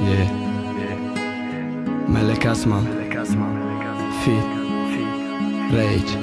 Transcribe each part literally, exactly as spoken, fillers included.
Yeah. Melek Asman Feat Rage.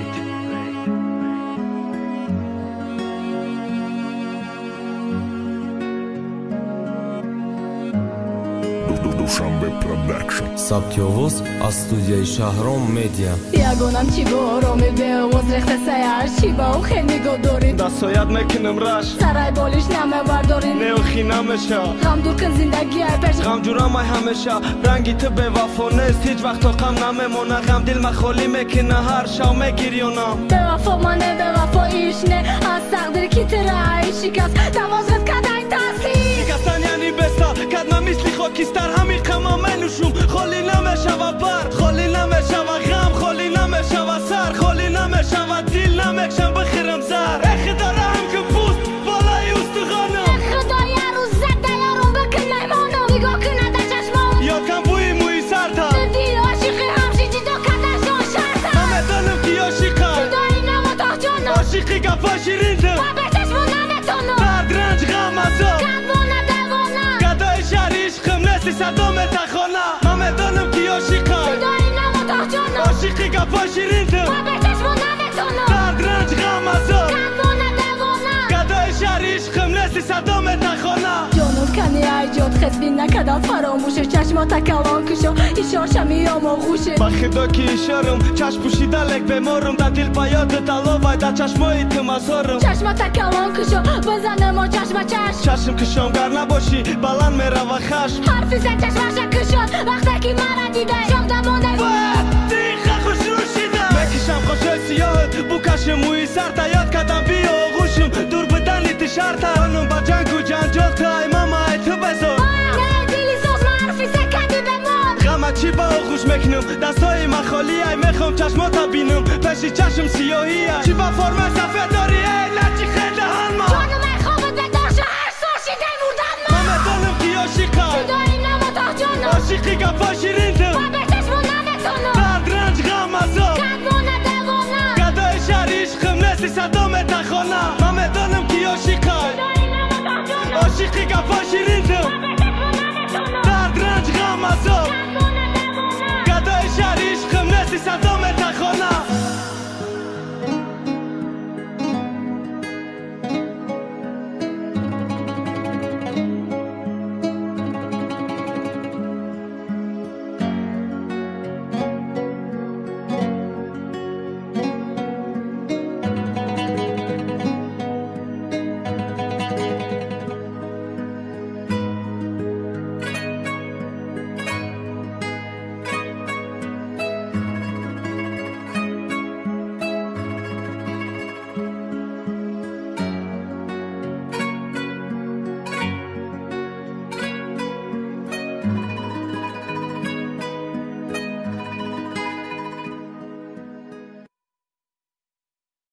Dushanbe Production. Sabtyovuz az studiai Shahrom Media. Iagonam chi boromi beoz rekhte sayar chi ba u kheni godori Da soyad mekinam rash saray bolish name vardorin neo khinamesha gam durkin zindagi ay pesh gam juramay hamesha rangi te bewafonest hich vaqt to qam namemona gam dil ma kholi mekina har shaw megirionam bewafo mane bewafo ishne az taqdir ki teray shikas davozet kaday tasi shikastan yani besta kadma misli khokistar hami qama menushum kholi nameshava bar kholi nameshava gam kholi nameshava sar kholi nameshava dil nameksham bkhiram zar ekhidaram ke pust balay ustkhana khudaya ruz zadayarum bekinay mono nigo kinada chashmon yokam buy muy sarta dil oshiqi hamshi jido kadashon sharta amedanam ki oshiqa khudai namotohjona oshiqi gafashirinde babetesh monametono dardranj gamazo kadvona devona gaday sharish khmnesi sadom takhona amedanam ki oshiqa khudai namotohjona oshiqi gafashirinde babetesh monametono dardranj gamazo kadvona devona gaday sharish khmnesi sadom takhona جنون کنی ای جد خدبی نکدم فراموشه چشماتا کلان کشو ایشاشم میام و خوشه با خدا که ایشارم چشم پوشیده لک بمارم دا دل بیاد دلا وای دا چشمای تماسارم چشماتا کلان کشو بزنه ما چشم چشم چشم کشم گر نباشی بلند میره و خشم حرفی زن چشمش کشد وقتی که مرا دیده شم دمانه دیخه خوش رو شیده مکشم خوش سیاهت بو کشم موی سر تا یاد کدم بی آغوشم دور بدنی تشارتا خانم با جنگ و جنجال تا ای ماما ای تو بزار نه دیلی سوز ما حرفی زکدی بمان غمت چی با آغوش مکنم دستای من خالی ای میخوام چشماتا بینم پشی چشم سیاهی ای چی با فرم صفه داری ای لچی خیلی هنما جانم ای خوابت بداشت هر سوشی دی مردن ما مامه دانم کی عاشقا جدایی نموتاه جانم عاشقی گفا شیرینده بابتش مو نمتونو درد رنج غم عذاب کدوانه دوانه گدای شهر عشقم نسی صدام تخانه مامه دانم